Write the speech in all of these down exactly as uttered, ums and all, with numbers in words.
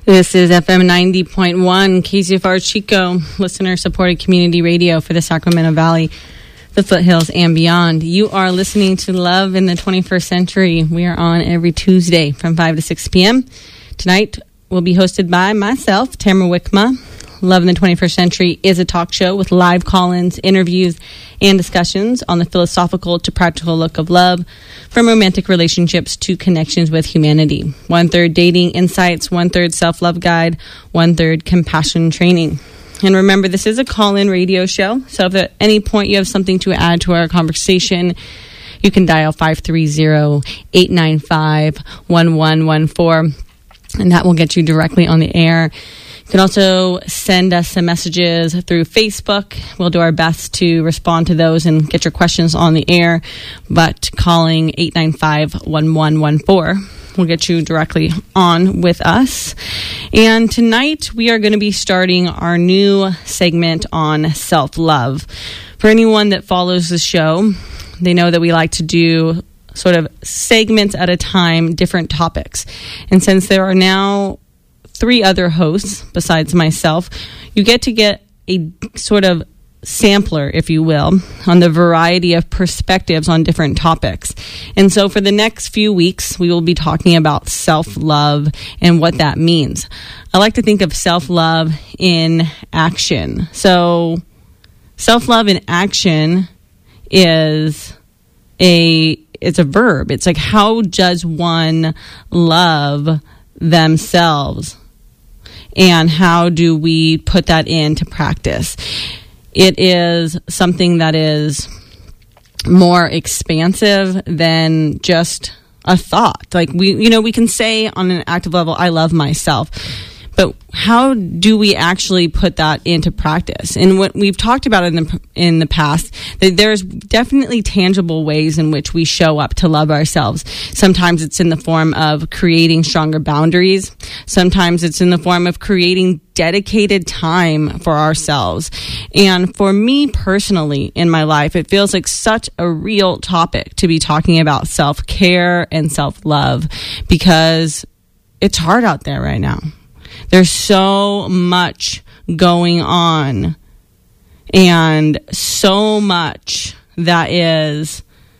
This is F M ninety point one, K Z F R Chico, listener-supported community radio for the Sacramento Valley, the foothills, and beyond. You are listening to Love in the twenty-first Century. We are on every Tuesday from five to six p.m. Tonight will be hosted by myself, Tamara Wickma. Love in the twenty-first Century is a talk show with live call-ins, interviews, and discussions on the philosophical to practical look of love, from romantic relationships to connections with humanity. One-third dating insights, one-third self-love guide, one-third compassion training. And remember, this is a call-in radio show, so if at any point you have something to add to our conversation, you can dial five three zero, eight nine five, one one one four, and that will get you directly on the air. You can also send us some messages through Facebook. We'll do our best to respond to those and get your questions on the air. But calling eight nine five, one one one four will get you directly on with us. And tonight we are going to be starting our new segment on self-love. For anyone that follows the show, they know that we like to do sort of segments at a time, different topics. And since there are now three other hosts besides myself, you get to get a sort of sampler, if you will, on the variety of perspectives on different topics. And so for the next few weeks, we will be talking about self-love and what that means. I like to think of self-love in action. So self-love in action is a it's a verb. It's like, how does one love themselves? And how do we put that into practice? It is something that is more expansive than just a thought. Like, we, you know, we can say on an active level, I love myself. But how do we actually put that into practice? And what we've talked about in the in the past, that there's definitely tangible ways in which we show up to love ourselves. Sometimes it's in the form of creating stronger boundaries. Sometimes it's in the form of creating dedicated time for ourselves. And for me personally in my life, it feels like such a real topic to be talking about self-care and self-love, because it's hard out there right now. There's so much going on, and so much that is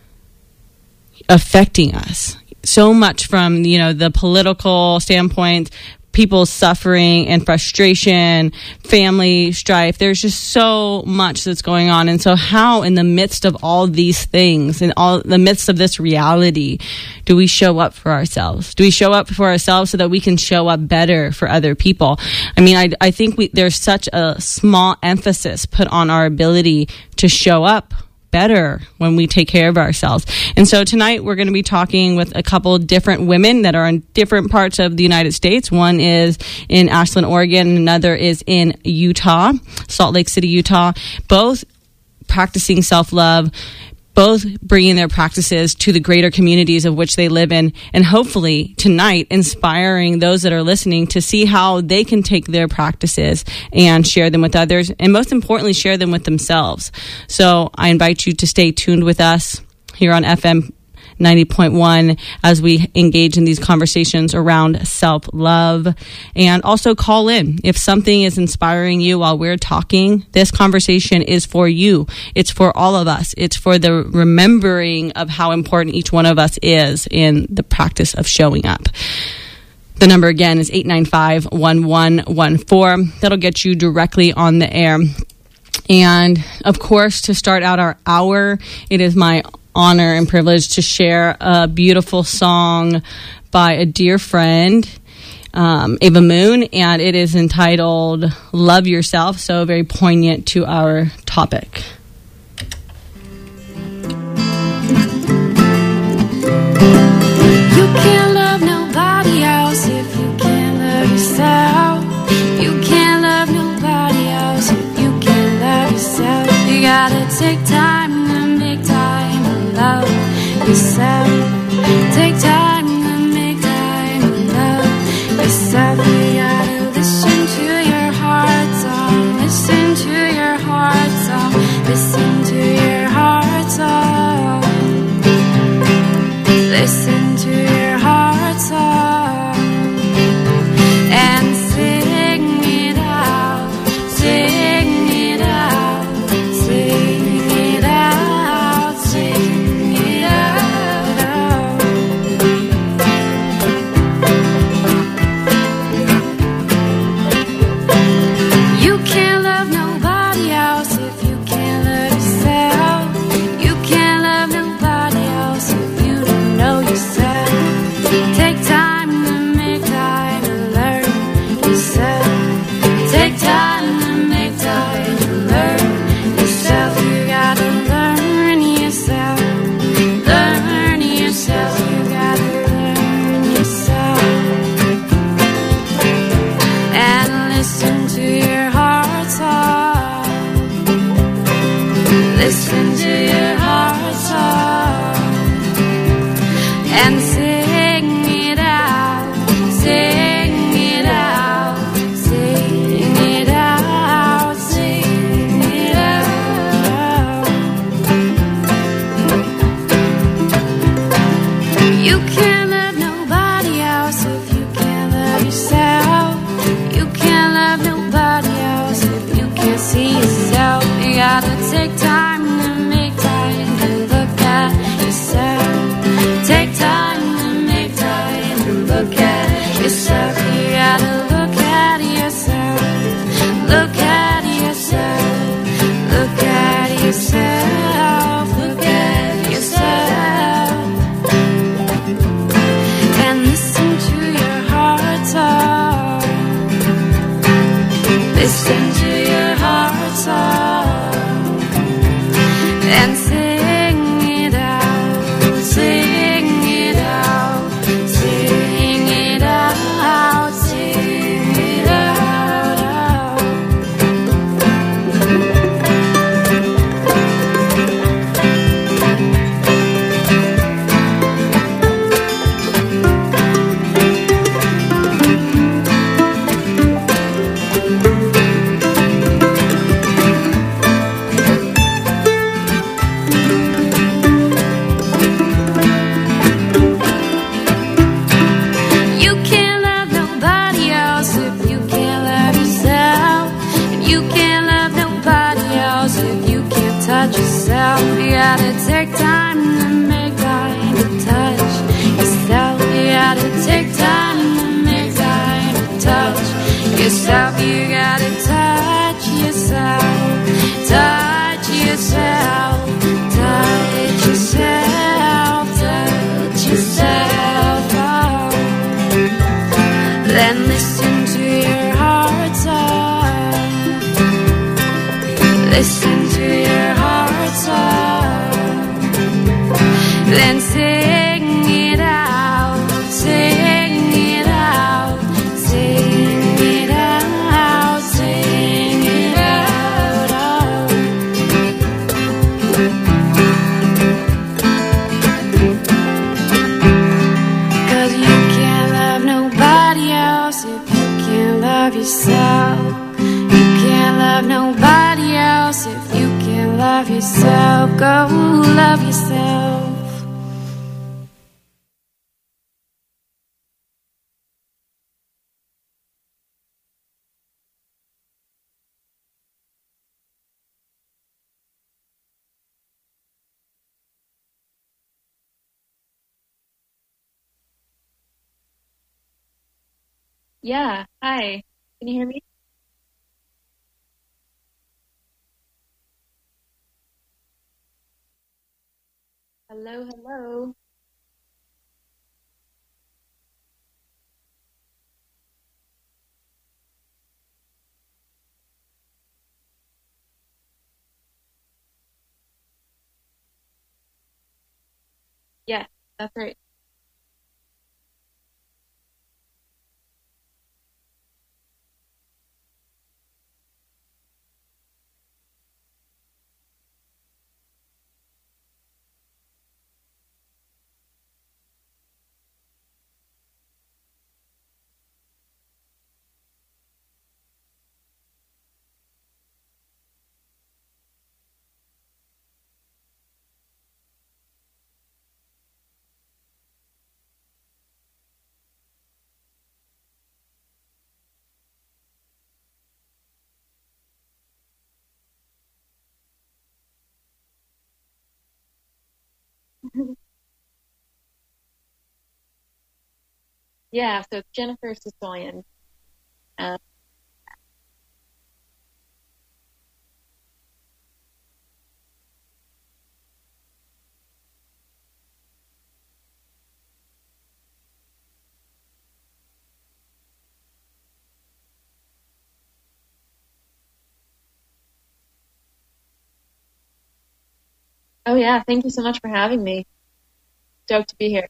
affecting us. So much from, you know, the political standpoint, people's suffering and frustration, family strife. There's just so much that's going on. And so how, in the midst of all these things, in all the midst of this reality, do we show up for ourselves? Do we show up for ourselves so that we can show up better for other people? I mean, I, I think we, there's such a small emphasis put on our ability to show up better when we take care of ourselves. And so tonight we're going to be talking with a couple different women that are in different parts of the United States. One is in Ashland, Oregon, and another is in Utah, Salt Lake City, Utah, both practicing self-love, both bringing their practices to the greater communities of which they live in, and hopefully tonight inspiring those that are listening to see how they can take their practices and share them with others, and most importantly, share them with themselves. So I invite you to stay tuned with us here on F M ninety point one as we engage in these conversations around self-love. And also call in if something is inspiring you while we're talking. This conversation is for you. It's for all of us. It's for the remembering of how important each one of us is in the practice of showing up. The number again is eight nine five, one one one four. That'll get you directly on the air. And of course, to start out our hour, it is my honor and privilege to share a beautiful song by a dear friend, um, Ava Moon, and it is entitled Love Yourself, so very poignant to our topic. You can't love nobody else if you can't love yourself. You can't love nobody else if you can't love yourself. You gotta take time to make time to love yourself. Take time to make time to love yourself. You gotta listen to your heart song. Listen to your heart song. Listen to your heart song. Listen to your heart. Listen to your heart's song, then sing it out, sing it out, sing it out, sing it out. Cause you can't love nobody else if you can't love yourself. You can't love nobody else if you can't love yourself. Go love yourself. Yeah, hi. Can you hear me? Hello, hello. Yes, that's right. Yeah, so it's Jennifer Sicilian. Um, oh yeah, thank you so much for having me. Stoked to be here.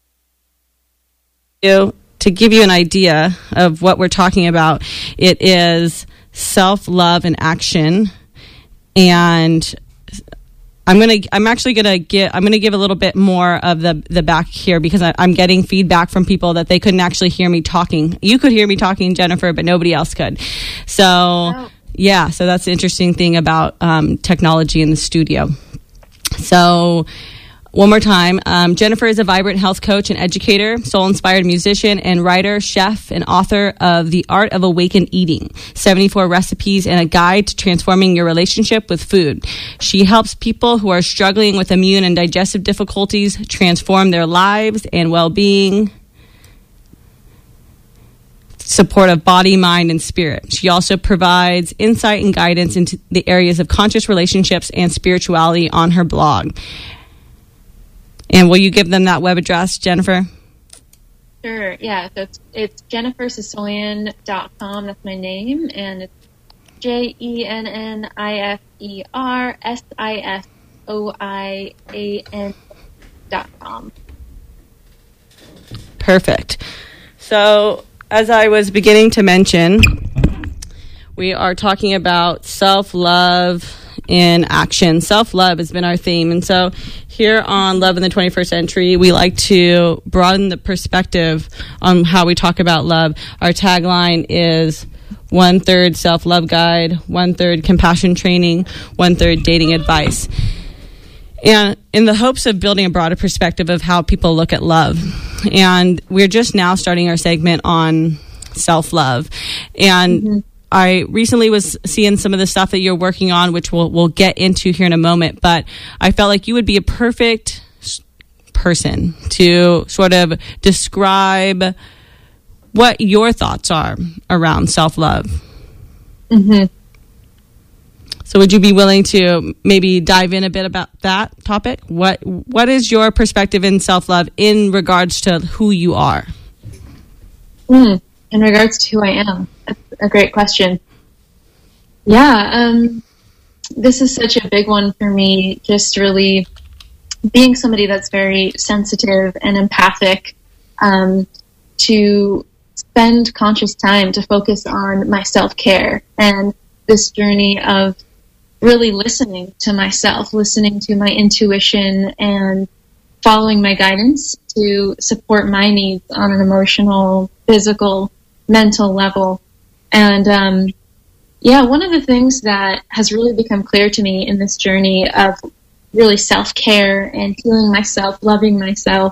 You to give you an idea of what we're talking about, it is self-love in action, and I'm gonna I'm actually gonna give I'm gonna give a little bit more of the the back here because I, I'm getting feedback from people that they couldn't actually hear me talking. You could hear me talking, Jennifer, but nobody else could. So oh. yeah, so that's the interesting thing about um, technology in the studio. So. One more time, um, Jennifer is a vibrant health coach and educator, soul-inspired musician and writer, chef, and author of The Art of Awakened Eating, seventy-four recipes and a guide to transforming your relationship with food. She helps people who are struggling with immune and digestive difficulties transform their lives and well-being, support of body, mind, and spirit. She also provides insight and guidance into the areas of conscious relationships and spirituality on her blog. And will you give them that web address, Jennifer? Sure, yeah. So it's, it's jennifer sicilian dot com. That's my name. And it's J E N N I F E R S I S O I A N dot com. Perfect. So, as I was beginning to mention, we are talking about self-love in action. Self-love has been our theme. And so here on Love in the twenty-first Century, we like to broaden the perspective on how we talk about love. Our tagline is one-third self-love guide, one-third compassion training, one-third dating advice. And in the hopes of building a broader perspective of how people look at love. And we're just now starting our segment on self-love. And mm-hmm. I recently was seeing some of the stuff that you're working on, which we'll, we'll get into here in a moment, but I felt like you would be a perfect person to sort of describe what your thoughts are around self-love. Mm-hmm. So would you be willing to maybe dive in a bit about that topic? What What is your perspective in self-love in regards to who you are? Mm, in regards to who I am? That's a great question. Yeah, um, this is such a big one for me, just really being somebody that's very sensitive and empathic, um, to spend conscious time to focus on my self-care and this journey of really listening to myself, listening to my intuition and following my guidance to support my needs on an emotional, physical, mental level. And, um, yeah, one of the things that has really become clear to me in this journey of really self-care and healing myself, loving myself,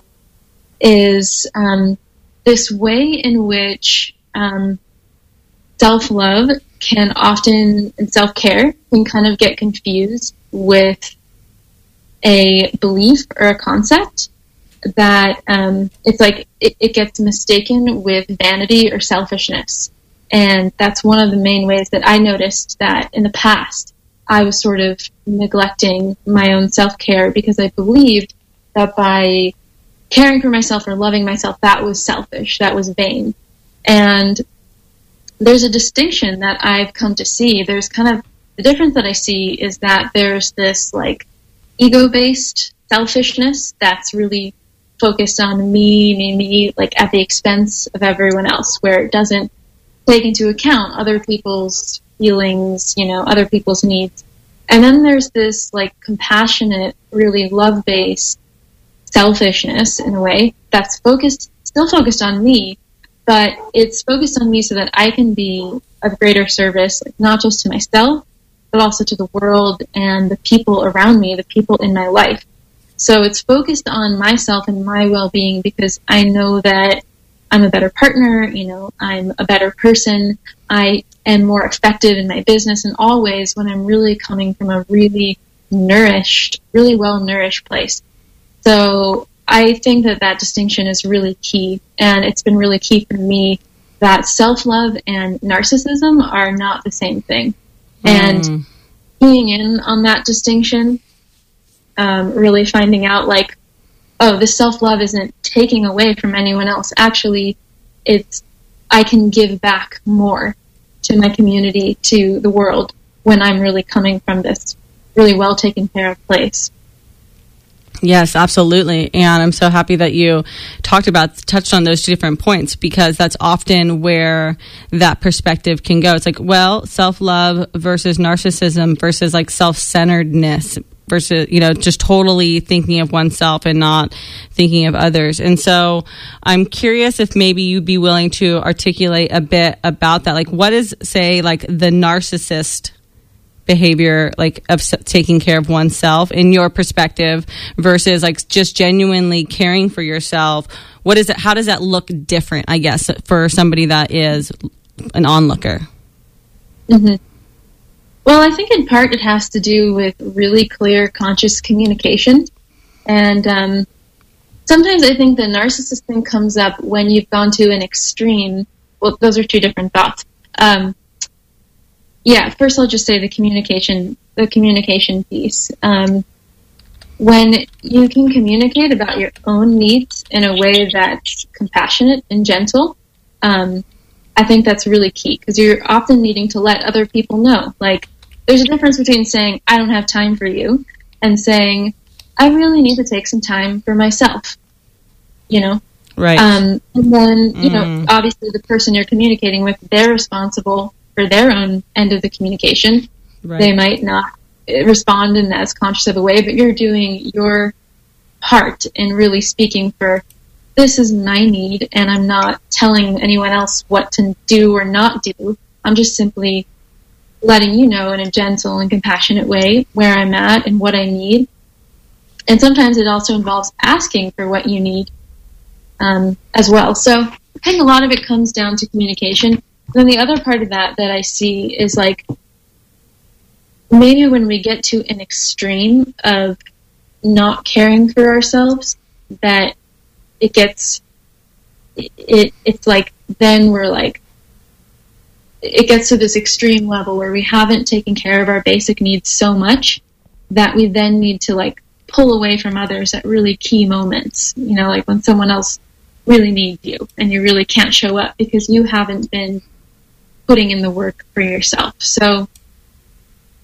is um, this way in which um, self-love can often, and self-care can kind of get confused with a belief or a concept that um, it's like it, it gets mistaken with vanity or selfishness. And that's one of the main ways that I noticed that in the past I was sort of neglecting my own self-care because I believed that by caring for myself or loving myself, that was selfish, that was vain. And there's a distinction that I've come to see. There's kind of, the difference that I see is that there's this like ego-based selfishness that's really focused on me, me, me, like at the expense of everyone else, where it doesn't take into account other people's feelings, you know, other people's needs. And then there's this like compassionate, really love-based selfishness in a way that's focused, still focused on me, but it's focused on me so that I can be of greater service, like not just to myself, but also to the world and the people around me, the people in my life. So it's focused on myself and my well-being because I know that I'm a better partner, you know, I'm a better person, I am more effective in my business in all ways when I'm really coming from a really nourished, really well-nourished place. So I think that that distinction is really key, and it's been really key for me that self-love and narcissism are not the same thing. Mm. And keying in on that distinction, um, really finding out like, oh, this self-love isn't taking away from anyone else. Actually, it's, I can give back more to my community, to the world, when I'm really coming from this really well taken care of place. Yes, absolutely. And I'm so happy that you talked about, touched on those two different points, because that's often where that perspective can go. It's like, well, self-love versus narcissism versus like self-centeredness versus, you know, just totally thinking of oneself and not thinking of others. And so I'm curious if maybe you'd be willing to articulate a bit about that. Like, what is, say, like the narcissist behavior, like of taking care of oneself in your perspective versus like just genuinely caring for yourself? What is it? How does that look different, I guess, for somebody that is an onlooker? Mm-hmm. Well, I think in part it has to do with really clear, conscious communication. And um, sometimes I think the narcissist thing comes up when you've gone to an extreme. Well, those are two different thoughts. Um, yeah, first I'll just say the communication, the communication piece. Um, when you can communicate about your own needs in a way that's compassionate and gentle, um, I think that's really key, because you're often needing to let other people know. Like, there's a difference between saying, I don't have time for you, and saying, I really need to take some time for myself, you know? Right. Um, and then, you mm. know, obviously the person you're communicating with, they're responsible for their own end of the communication. Right. They might not respond in as conscious of a way, but you're doing your part in really speaking for, this is my need, and I'm not telling anyone else what to do or not do. I'm just simply letting you know in a gentle and compassionate way where I'm at and what I need. And sometimes it also involves asking for what you need um, as well. So I think a lot of it comes down to communication. And then the other part of that that I see is like, maybe when we get to an extreme of not caring for ourselves, that it gets, it, it it's like, then we're like, it gets to this extreme level where we haven't taken care of our basic needs so much that we then need to like pull away from others at really key moments, you know, like when someone else really needs you and you really can't show up because you haven't been putting in the work for yourself. So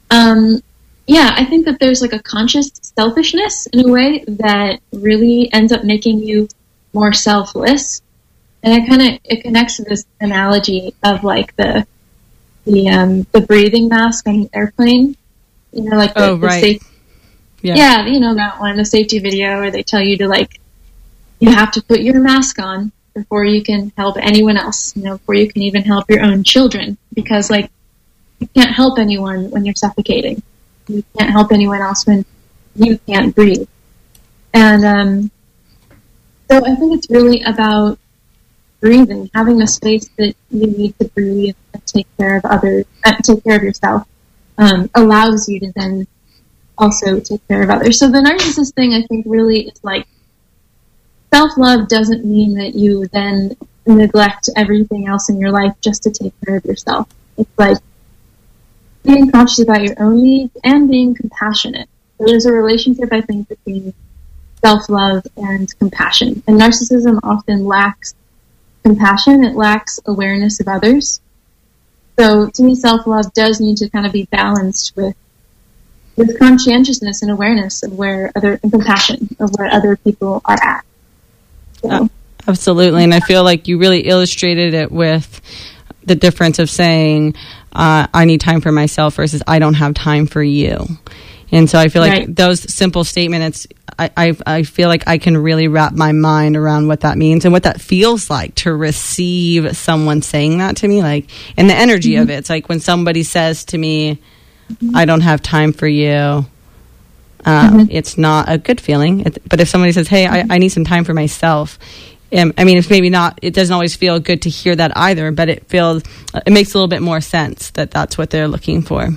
um, yeah, I think that there's like a conscious selfishness in a way that really ends up making you more selfless. And it kind of, it connects to this analogy of like the, the, um, the breathing mask on the airplane, you know, like the, oh, right. the safe, yeah. yeah, you know, that one, the safety video where they tell you to like, you have to put your mask on before you can help anyone else, you know, before you can even help your own children, because like, you can't help anyone when you're suffocating. You can't help anyone else when you can't breathe. And, um, so I think it's really about breathing, having the space that you need to breathe and take care of others, uh, take care of yourself, um, allows you to then also take care of others. So the narcissist thing, I think, really is like, self-love doesn't mean that you then neglect everything else in your life just to take care of yourself. It's like being conscious about your own needs and being compassionate. So there's a relationship, I think, between self-love and compassion. And narcissism often lacks compassion. It lacks awareness of others. So to me, self-love does need to kind of be balanced with with conscientiousness and awareness of where other, and compassion of where other people are at. So. Uh, absolutely. And I feel like you really illustrated it with the difference of saying, uh, I need time for myself versus I don't have time for you. And so I feel like right. those simple statements, I, I I feel like I can really wrap my mind around what that means and what that feels like to receive someone saying that to me, like, and the energy mm-hmm. of it. It's like when somebody says to me, mm-hmm. I don't have time for you, uh, mm-hmm. it's not a good feeling. It, but if somebody says, hey, I, I need some time for myself, um, I mean, it's maybe not, it doesn't always feel good to hear that either, but it feels, it makes a little bit more sense that that's what they're looking for.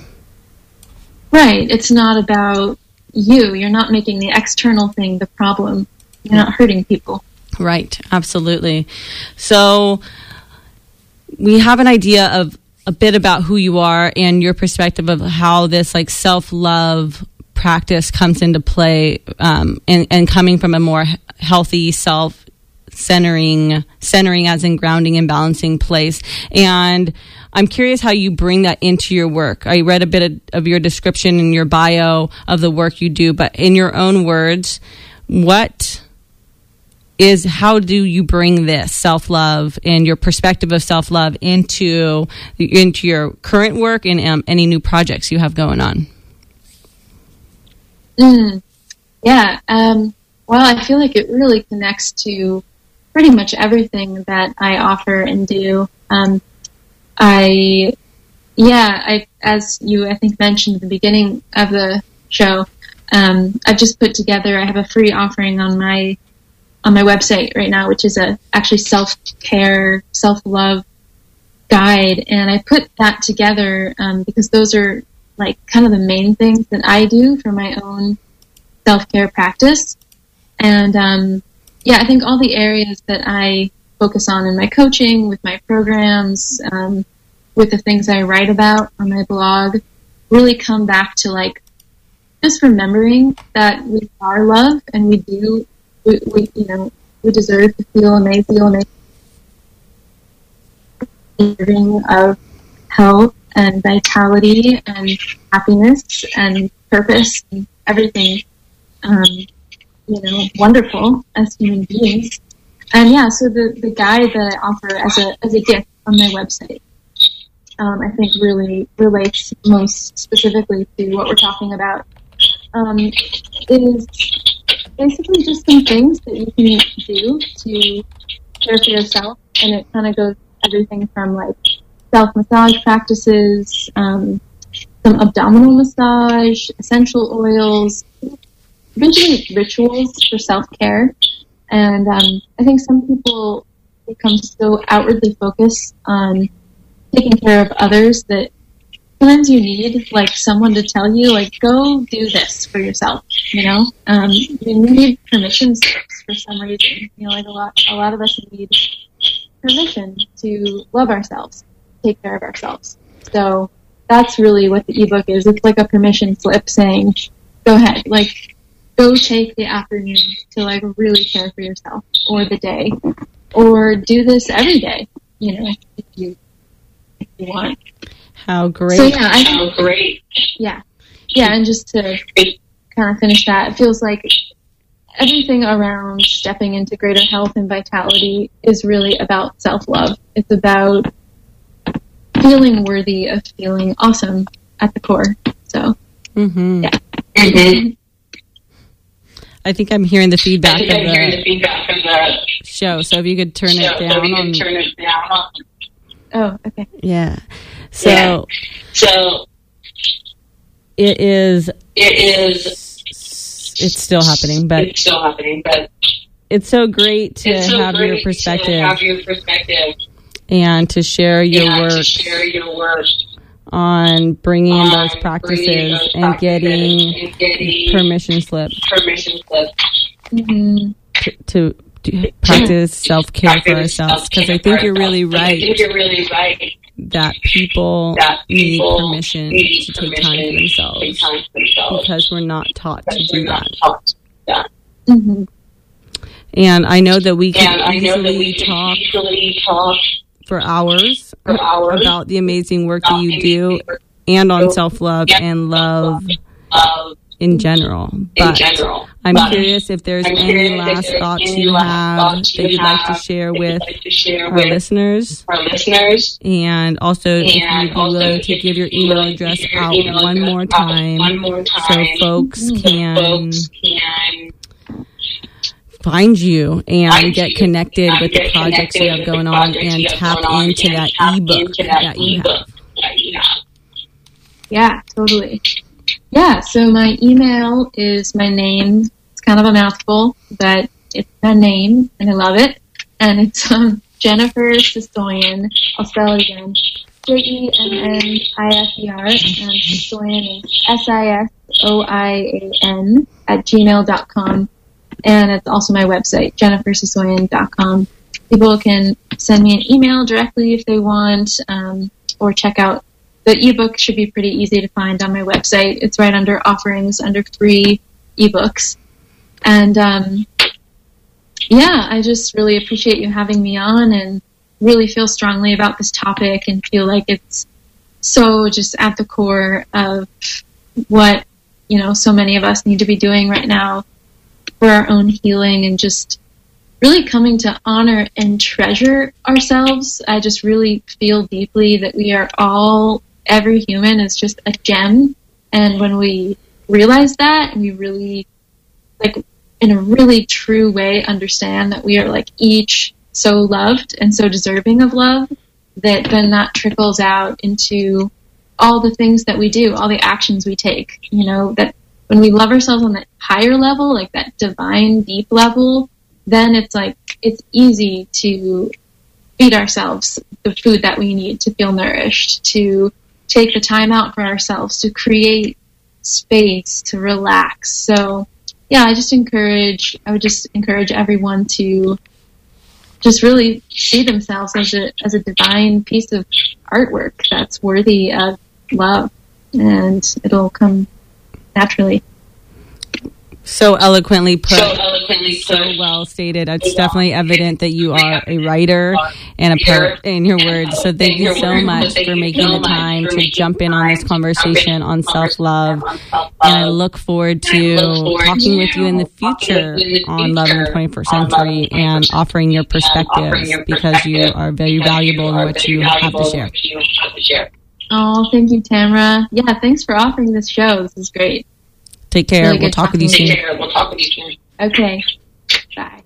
Right. It's not about you. You're not making the external thing the problem. You're not hurting people. Right. Absolutely. So we have an idea of a bit about who you are and your perspective of how this like self-love practice comes into play, um, and, and coming from a more healthy self centering, centering as in grounding and balancing place. And I'm curious how you bring that into your work. I read a bit of, of your description in your bio of the work you do, but in your own words, what is, how do you bring this self-love and your perspective of self-love into, into your current work and um, any new projects you have going on? Mm, yeah. Um, well, I feel like it really connects to pretty much everything that I offer and do. Um, I, yeah, I, as you, I think, mentioned at the beginning of the show, um, I've just put together, I have a free offering on my, on my website right now, which is a actually self-care, self-love guide. And I put that together, um, because those are like kind of the main things that I do for my own self-care practice. And, um, yeah, I think all the areas that I focus on in my coaching, with my programs, um, with the things I write about on my blog, really come back to like just remembering that we are loved and we do, we, we you know, we deserve to feel amazing, feel amazing of health and vitality and happiness and purpose and everything. Um, you know, wonderful as human beings. And yeah, so the, the guide that I offer as a, as a gift on my website, um, I think really relates most specifically to what we're talking about, um, is basically just some things that you can do to care for yourself. And it kind of goes everything from like self-massage practices, um, some abdominal massage, essential oils, eventually rituals for self-care. And um, I think some people become so outwardly focused on taking care of others that sometimes you need like someone to tell you, like, go do this for yourself, you know? Um, you need permission slips for some reason. You know, like a lot, a lot of us need permission to love ourselves, take care of ourselves. So that's really what the ebook is. It's like a permission slip saying, go ahead, like, go take the afternoon to like really care for yourself, or the day, or do this every day, you know, if you, if you want. How great. So yeah, I, How great. Yeah. Yeah, and just to kind of finish that, it feels like everything around stepping into greater health and vitality is really about self-love. It's about feeling worthy of feeling awesome at the core. So, mm-hmm. yeah. Mm-hmm. I think I'm hearing the feedback, I think of, I'm the hearing the feedback of the show. So if you could turn show, it down so we on. can turn it down on. Oh, okay. Yeah. So Yeah. So it is. it is. It's still happening, but It's still happening, but it's so great to it's so have great your perspective to have your perspective and to share your and work to share your work on bringing on those bringing practices those and practices getting and getting permission slips permission slips Mm-hmm. to, to do, practice self-care for practice ourselves. Because I self-care think for you're really ourselves. I think right you're really right that people that need people permission need to take time for permission to themselves take time for themselves because we're not taught to because do we're not that. taught to do that. Mm-hmm. And I know that we And can I know that easily we can talk easily talk for hours, for hours about the amazing work that about you the do amazing work and on do self-love and and love of in general. in But general. I'm But curious if there's I'm any curious if last there's thoughts any you last have thoughts that you you'd like to have share that you'd with like to share our with listeners. our listeners. And also, if you'd And be also, willing to if give your you'd be email willing to address give your out email one address more out time, one more so time, folks so can folks can find you and find get you connected and with the get projects you connected have with the going on projects and you have tap going on into and that tap ebook into that that you ebook have. that you have. Yeah, totally. Yeah, so my email is my name. It's kind of a mouthful, but it's my name, and I love it. And it's um, Jennifer Sisoyan. I'll spell it again. J E N N I F E R, and Sisoyan is S I S O I A N at gmail dot com. And it's also my website, jennifer sisoyan dot com. People can send me an email directly if they want, um, or check out the ebook. Should be pretty easy to find on my website. It's right under offerings, under free ebooks. And um, yeah, I just really appreciate you having me on and really feel strongly about this topic and feel like it's so just at the core of what, you know, so many of us need to be doing right now for our own healing and just really coming to honor and treasure ourselves. I just really feel deeply that we are all, every human is just a gem. And when we realize that and we really, like, in a really true way, understand that we are, like, each so loved and so deserving of love, that then that trickles out into all the things that we do, all the actions we take, you know, that when we love ourselves on that higher level, like that divine, deep level, then it's like, it's easy to feed ourselves the food that we need to feel nourished, to take the time out for ourselves, to create space, to relax. So, yeah, I just encourage, I would just encourage everyone to just really see themselves as a, as a divine piece of artwork that's worthy of love, and it'll come naturally. So eloquently put, So eloquently so put. well stated. It's definitely evident that you are a writer and a poet in your words. So thank you so much for making the time to jump in on this conversation on self-love. And I look forward to talking with you in the future on Love in the twenty-first Century and offering your perspectives, because you are very valuable in what you have to share. Oh, thank you, Tamara. Yeah, thanks for offering this show. This is great. Take care. Really We'll talk with you soon. Take care. We'll talk with you soon. Okay. Bye.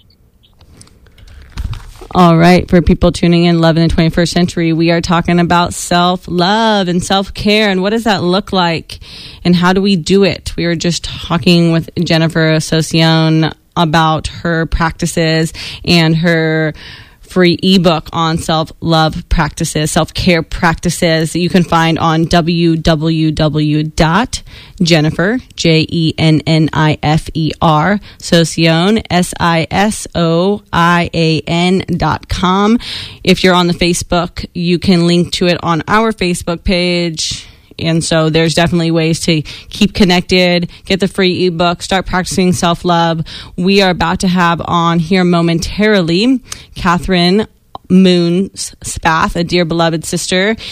All right, for people tuning in, Love in the twenty-first Century, we are talking about self-love and self-care, and what does that look like, and how do we do it? We were just talking with Jennifer Sisoyan about her practices and her free ebook on self-love practices, self-care practices that you can find on w w w dot jennifer, J E N N I F E R, Sisoyan, S I S O I A N dot com. If you're on the Facebook, you can link to it on our Facebook page. And so there's definitely ways to keep connected, get the free ebook, start practicing self-love. We are about to have on here momentarily Catherine Moon Spath, a dear beloved sister.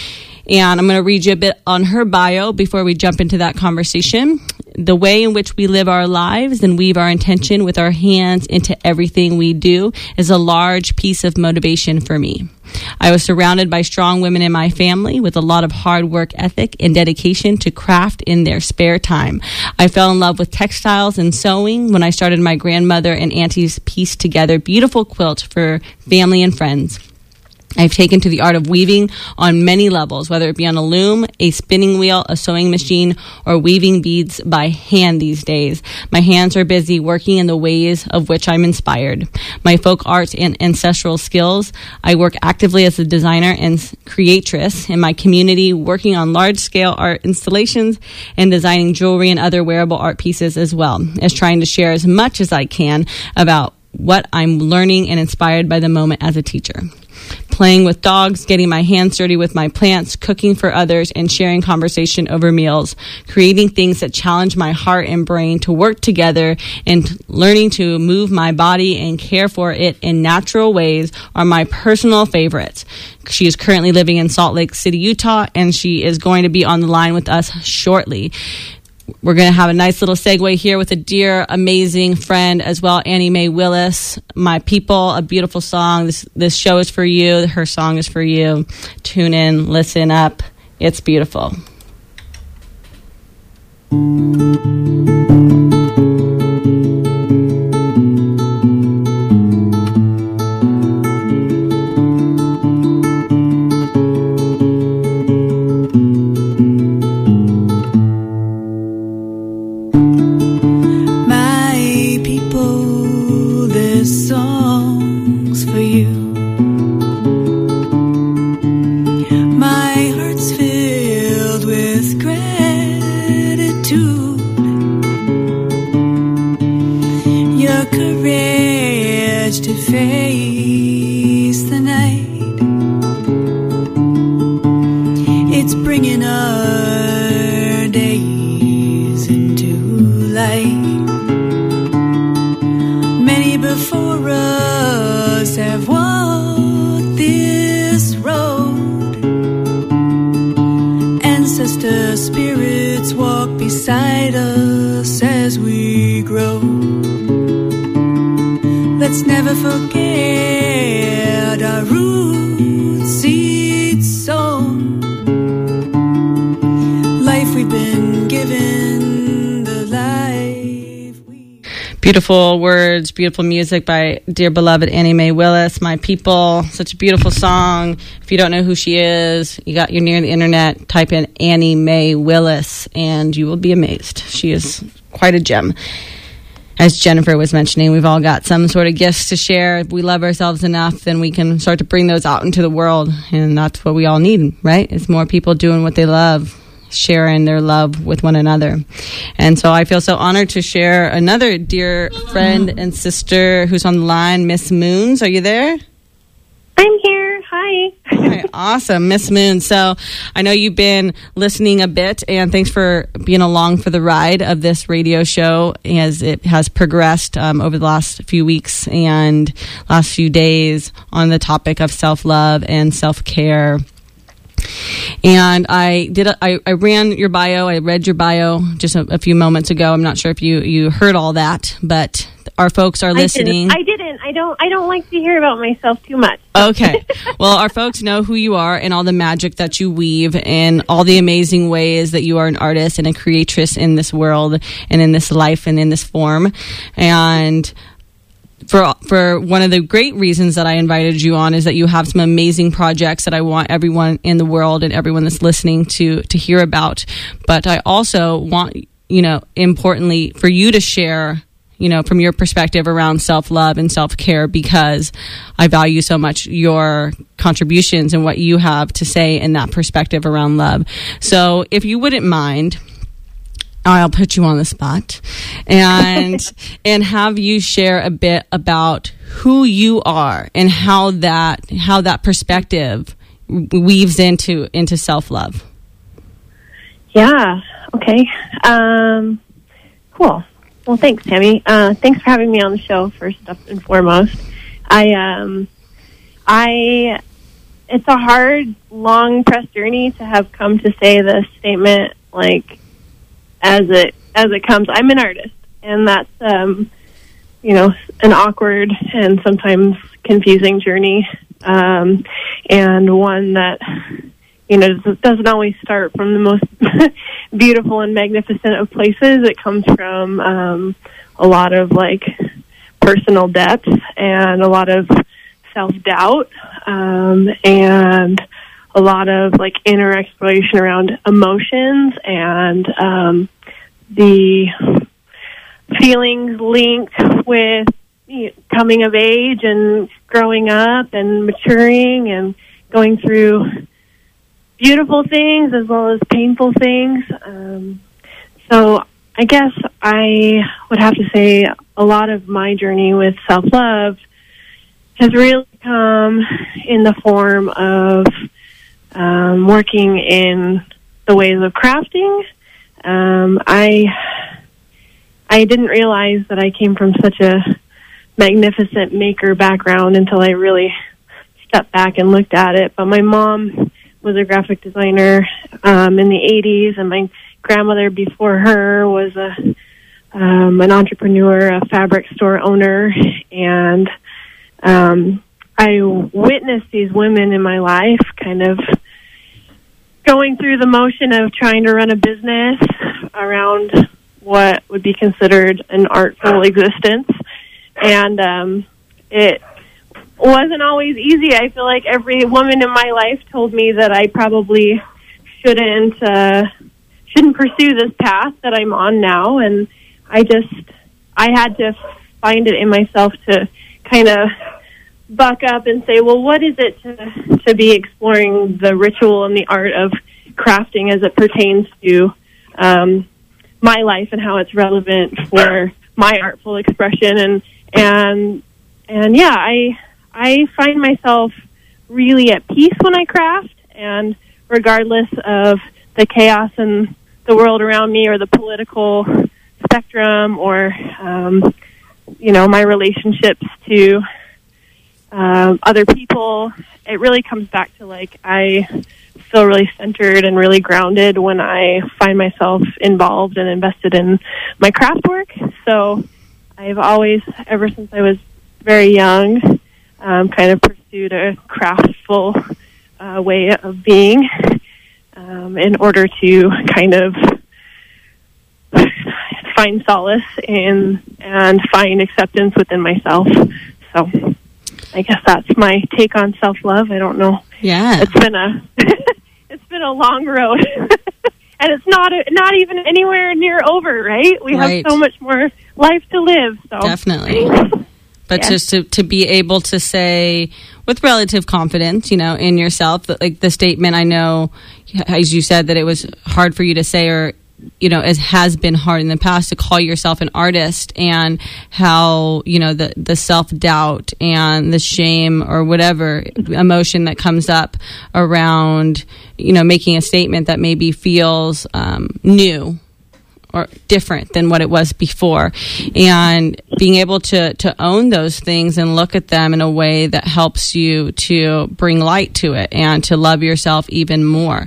And I'm going to read you a bit on her bio before we jump into that conversation. The way in which we live our lives and weave our intention with our hands into everything we do is a large piece of motivation for me. I was surrounded by strong women in my family with a lot of hard work ethic and dedication to craft in their spare time. I fell in love with textiles and sewing when I started my grandmother and auntie's piece together beautiful quilt for family and friends. I've taken to the art of weaving on many levels, whether it be on a loom, a spinning wheel, a sewing machine, or weaving beads by hand these days. My hands are busy working in the ways of which I'm inspired. My folk art and ancestral skills. I work actively as a designer and creatress in my community, working on large-scale art installations and designing jewelry and other wearable art pieces, as well as trying to share as much as I can about what I'm learning and inspired by the moment as a teacher. Playing with dogs, getting my hands dirty with my plants, cooking for others, and sharing conversation over meals. Creating things that challenge my heart and brain to work together, and learning to move my body and care for it in natural ways are my personal favorites. She is currently living in Salt Lake City, Utah, and she is going to be on the line with us shortly. We're going to have a nice little segue here with a dear, amazing friend as well, Annie Mae Willis. My People, a beautiful song. This this show is for you. Her song is for you. Tune in, listen up. It's beautiful. Beautiful words, beautiful music by dear beloved Annie Mae Willis. My People, such a beautiful song. If you don't know who she is, you got you're near the internet, type in Annie Mae Willis and you will be amazed. She is quite a gem. As Jennifer was mentioning, we've all got some sort of gifts to share. If we love ourselves enough, then we can start to bring those out into the world, and that's what we all need, right? It's more people doing what they love, sharing their love with one another. And so I feel so honored to share another dear friend and sister who's on the line, Miss Moons. Are you there? I'm here. Hi. Okay, awesome, Miss Moon. So I know you've been listening a bit, and thanks for being along for the ride of this radio show as it has progressed um, over the last few weeks and last few days on the topic of self-love and self-care. And I did. A, I, I ran your bio. I read your bio just a, a few moments ago. I'm not sure if you, you heard all that, but our folks are listening. I didn't. I didn't. I don't. I don't like to hear about myself too much. Okay. Well, our folks know who you are and all the magic that you weave and all the amazing ways that you are an artist and a creatress in this world and in this life and in this form. And For for one of the great reasons that I invited you on is that you have some amazing projects that I want everyone in the world and everyone that's listening to to hear about. But I also want, you know, importantly, for you to share, you know, from your perspective around self-love and self-care, because I value so much your contributions and what you have to say in that perspective around love. So if you wouldn't mind, I'll put you on the spot and and have you share a bit about who you are and how that how that perspective weaves into into self-love. Yeah. Okay. Um, cool. Well, thanks, Tammy. Uh, thanks for having me on the show, first and foremost. I um, I it's a hard, long press journey to have come to say this statement like as it as it comes. I'm an artist, and that's um, you know, an awkward and sometimes confusing journey, um, and one that, you know, doesn't always start from the most beautiful and magnificent of places. It comes from um, a lot of like personal depth and a lot of self-doubt, um, and a lot of like inner exploration around emotions and um, the feelings linked with, you know, coming of age and growing up and maturing and going through beautiful things as well as painful things. Um, so I guess I would have to say a lot of my journey with self-love has really come in the form of um, working in the ways of crafting. Um, I I didn't realize that I came from such a magnificent maker background until I really stepped back and looked at it. But my mom was a graphic designer um, in the eighties, and my grandmother before her was a um, an entrepreneur, a fabric store owner, and um, I witnessed these women in my life kind of going through the motion of trying to run a business around what would be considered an artful existence. And um, it wasn't always easy. I feel like every woman in my life told me that I probably shouldn't uh, shouldn't pursue this path that I'm on now. And I just, I had to find it in myself to kind of buck up and say, well, what is it to, to be exploring the ritual and the art of crafting as it pertains to um, my life and how it's relevant for my artful expression. And, and, and yeah, I, I find myself really at peace when I craft, and regardless of the chaos in the world around me or the political spectrum or, um, you know, my relationships to um, other people, it really comes back to, like, I feel really centered and really grounded when I find myself involved and invested in my craft work. So I've always, ever since I was very young, um, kind of pursued a craftful uh, way of being um, in order to kind of find solace in and find acceptance within myself. So I guess that's my take on self-love. I don't know. Yeah. It's been a it's been a long road. And it's not a, not even anywhere near over, right? We Right. have so much more life to live. So Definitely. But Yeah. just to, to be able to say with relative confidence, you know, in yourself, that, like the statement, I know, as you said, that it was hard for you to say, or, you know, it has been hard in the past to call yourself an artist, and how, you know, the, the self-doubt and the shame or whatever emotion that comes up around, you know, making a statement that maybe feels um, new or different than what it was before, and being able to, to own those things and look at them in a way that helps you to bring light to it and to love yourself even more.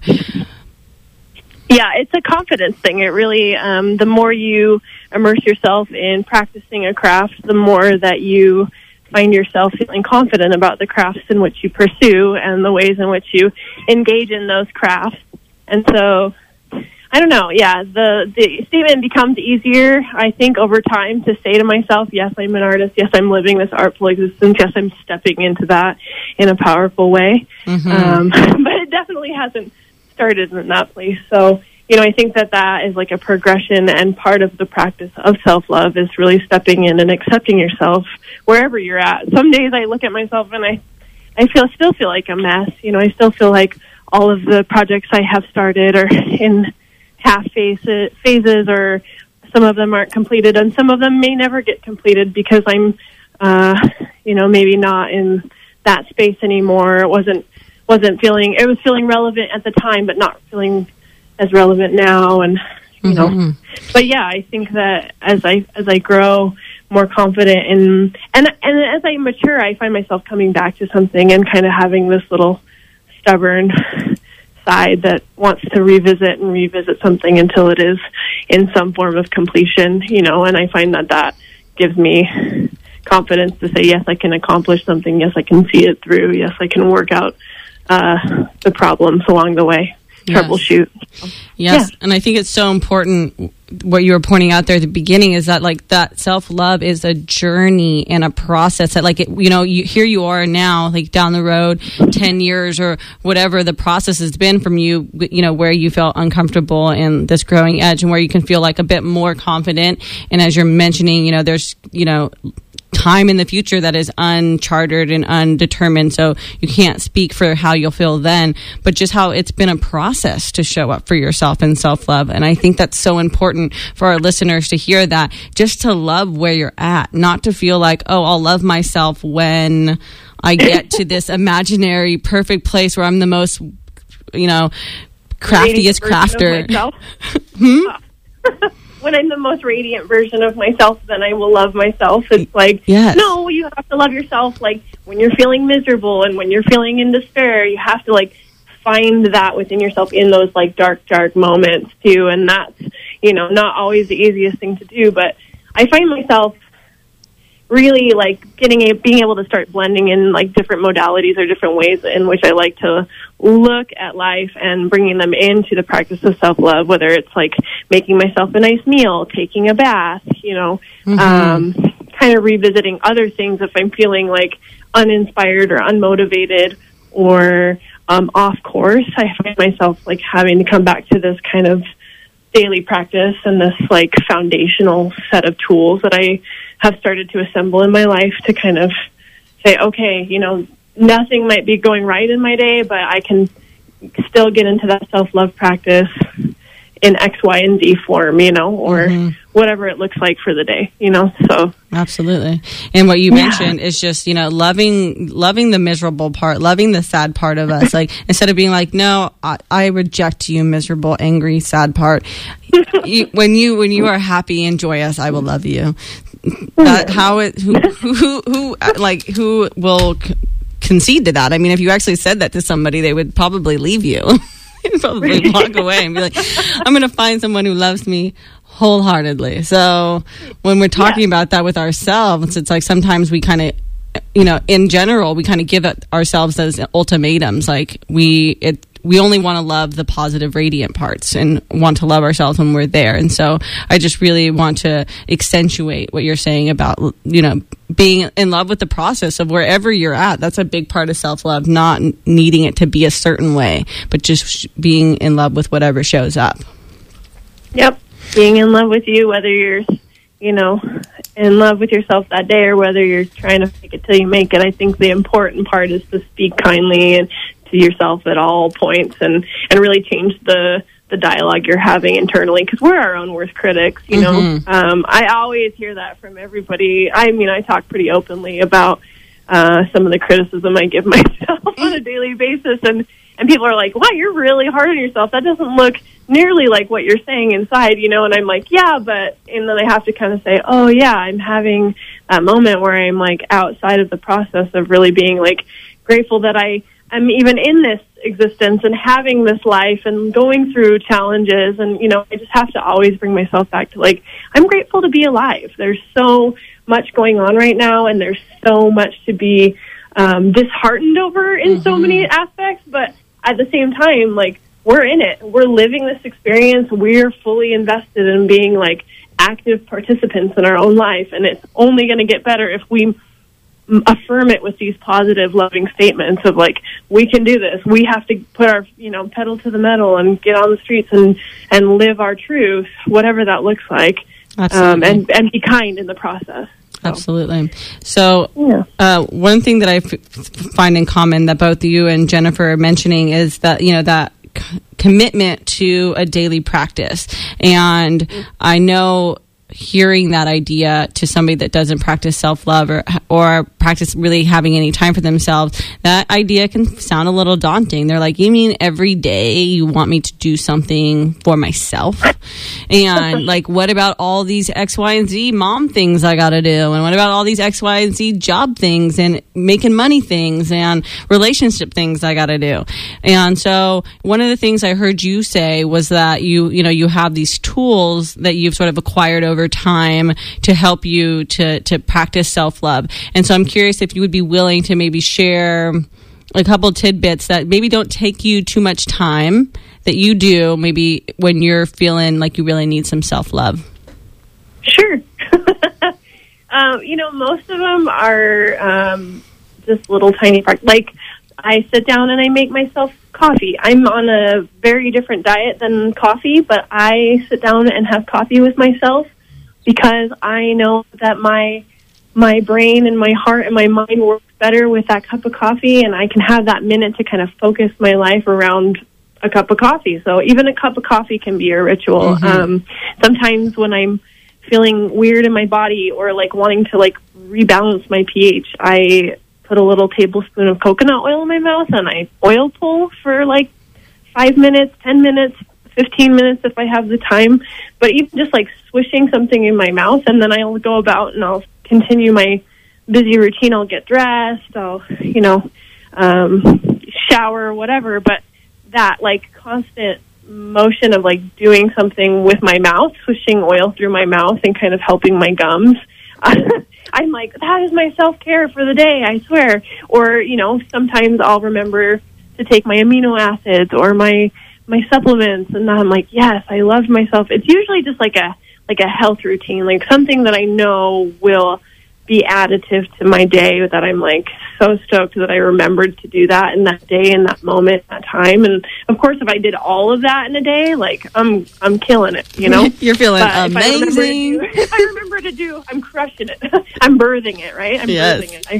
Yeah, it's a confidence thing. It really, um, the more you immerse yourself in practicing a craft, the more that you find yourself feeling confident about the crafts in which you pursue and the ways in which you engage in those crafts. And so, I don't know, yeah, the, the statement becomes easier, I think, over time to say to myself, yes, I'm an artist, yes, I'm living this artful existence, yes, I'm stepping into that in a powerful way. Mm-hmm. Um, but it definitely hasn't started in that place. So, you know, I think that that is like a progression, and part of the practice of self-love is really stepping in and accepting yourself wherever you're at. Some days I look at myself and I, I feel still feel like a mess. You know, I still feel like all of the projects I have started are in half phases, phases, or some of them aren't completed, and some of them may never get completed because I'm, uh, you know, maybe not in that space anymore. It wasn't wasn't feeling, it was feeling relevant at the time, but not feeling as relevant now. And, you mm-hmm. know, but yeah, I think that as I, as I grow more confident in, and, and as I mature, I find myself coming back to something and kind of having this little stubborn side that wants to revisit and revisit something until it is in some form of completion, you know, and I find that that gives me confidence to say, yes, I can accomplish something. Yes, I can see it through. Yes, I can work out uh, the problems along the way, yes. troubleshoot. Yes, yeah. And I think it's so important what you were pointing out there at the beginning is that like that self-love is a journey and a process that like, it, you know, you, here you are now, like down the road, ten years or whatever the process has been from you, you know, where you felt uncomfortable in this growing edge and where you can feel like a bit more confident. And as you're mentioning, you know, there's, you know, time in the future that is uncharted and undetermined, so you can't speak for how you'll feel then, but just how it's been a process to show up for yourself in self-love. And I think that's so important for our listeners to hear that, just to love where you're at, not to feel like, oh, I'll love myself when I get to this imaginary perfect place where I'm the most, you know, craftiest crafter. hmm? When I'm the most radiant version of myself, then I will love myself. It's like, yes. No, you have to love yourself. Like when you're feeling miserable and when you're feeling in despair, you have to like find that within yourself in those like dark, dark moments too. And that's, you know, not always the easiest thing to do, but I find myself really like getting a, being able to start blending in like different modalities or different ways in which I like to look at life and bringing them into the practice of self-love, whether it's like making myself a nice meal, taking a bath, you know, mm-hmm. um, kind of revisiting other things if I'm feeling like uninspired or unmotivated or um, off course. I find myself like having to come back to this kind of daily practice and this like foundational set of tools that I have started to assemble in my life to kind of say, okay, you know, nothing might be going right in my day, but I can still get into that self-love practice in X, Y, and Z form, you know, or mm-hmm. whatever it looks like for the day, you know, so. Absolutely. And what you yeah. mentioned is just, you know, loving, loving the miserable part, loving the sad part of us. Like, instead of being like, no, I, I reject you, miserable, angry, sad part. you, when you, when you are happy and joyous, I will love you. That, how it, who, who, who, like, who will c- concede to that? I mean, if you actually said that to somebody, they would probably leave you. They'd probably walk away and be like, I'm going to find someone who loves me wholeheartedly. So when we're talking yeah. about that with ourselves, it's like sometimes we kind of, you know, in general, we kind of give it ourselves as ultimatums. Like we, it, we only want to love the positive, radiant parts and want to love ourselves when we're there. And so I just really want to accentuate what you're saying about, you know, being in love with the process of wherever you're at. That's a big part of self-love, not needing it to be a certain way, but just being in love with whatever shows up. Yep. Being in love with you, whether you're, you know, in love with yourself that day or whether you're trying to fake it till you make it. I think the important part is to speak kindly and to yourself at all points and, and really change the, the dialogue you're having internally, because we're our own worst critics, you know. Mm-hmm. Um, I always hear that from everybody. I mean, I talk pretty openly about uh, some of the criticism I give myself on a daily basis, and, and people are like, wow, you're really hard on yourself. That doesn't look nearly like what you're saying inside, you know. And I'm like, yeah, but, and then I have to kind of say, oh, yeah, I'm having that moment where I'm, like, outside of the process of really being, like, grateful that I I'm even in this existence and having this life and going through challenges. And, you know, I just have to always bring myself back to, like, I'm grateful to be alive. There's so much going on right now, and there's so much to be um, disheartened over in mm-hmm. so many aspects. But at the same time, like, we're in it. We're living this experience. We're fully invested in being, like, active participants in our own life. And it's only going to get better if we affirm it with these positive, loving statements of, like, we can do this. We have to put our, you know, pedal to the metal and get on the streets and, and live our truth, whatever that looks like, um, and, and be kind in the process. So. Absolutely. So yeah. uh, one thing that I f- find in common that both you and Jennifer are mentioning is that, you know, that c- commitment to a daily practice. And mm-hmm. I know hearing that idea to somebody that doesn't practice self-love or or practice really having any time for themselves, that idea can sound a little daunting. They're like, you mean every day you want me to do something for myself? And like, what about all these X, Y, and Z mom things I got to do? And what about all these X, Y, and Z job things and making money things and relationship things I got to do? And so one of the things I heard you say was that you, you know, you have these tools that you've sort of acquired over time to help you to, to practice self-love. And so I'm curious if you would be willing to maybe share a couple tidbits that maybe don't take you too much time, that you do maybe when you're feeling like you really need some self-love. Sure. um, you know, most of them are um, just little tiny parts. Like, I sit down and I make myself coffee. I'm on a very different diet than coffee, but I sit down and have coffee with myself because I know that my my brain and my heart and my mind works better with that cup of coffee, and I can have that minute to kind of focus my life around a cup of coffee. So even a cup of coffee can be a ritual. Mm-hmm. Um, sometimes when I'm feeling weird in my body or like wanting to like rebalance my pH, I put a little tablespoon of coconut oil in my mouth and I oil pull for like five minutes, ten minutes, fifteen minutes if I have the time. But even just like swishing something in my mouth, and then I'll go about and I'll continue my busy routine. I'll get dressed, I'll, you know, um, shower, whatever. But that like constant motion of like doing something with my mouth, swishing oil through my mouth and kind of helping my gums, I'm like, that is my self-care for the day, I swear. Or, you know, sometimes I'll remember to take my amino acids or my my supplements, and I'm like, yes, I love myself. It's usually just like a like a health routine, like something that I know will be additive to my day, that I'm like so stoked that I remembered to do that in that day, in that moment, that time. And of course, if I did all of that in a day, like I'm I'm killing it, you know. You're feeling but amazing. If I, do, if I remember to do, I'm crushing it. I'm birthing it, right? I'm yes. birthing it.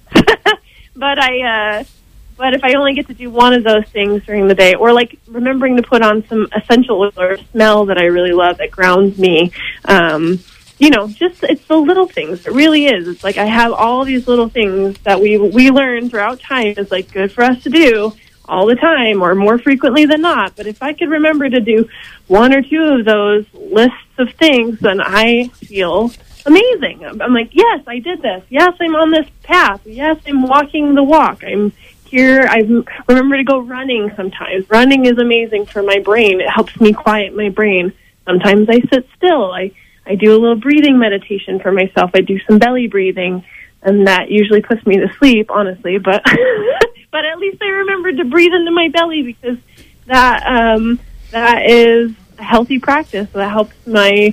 I, but I, uh, but if I only get to do one of those things during the day, or like remembering to put on some essential oil or smell that I really love that grounds me. Um, You know, just, it's the little things. It really is. It's like I have all these little things that we we learn throughout time is like good for us to do all the time or more frequently than not. But if I could remember to do one or two of those lists of things, then I feel amazing. I'm, I'm like, yes, I did this. Yes, I'm on this path. Yes, I'm walking the walk. I'm here. I remember to go running sometimes. Running is amazing for my brain. It helps me quiet my brain. Sometimes I sit still. I I do a little breathing meditation for myself. I do some belly breathing, and that usually puts me to sleep, honestly. But but at least I remembered to breathe into my belly, because that um, that is a healthy practice that helps my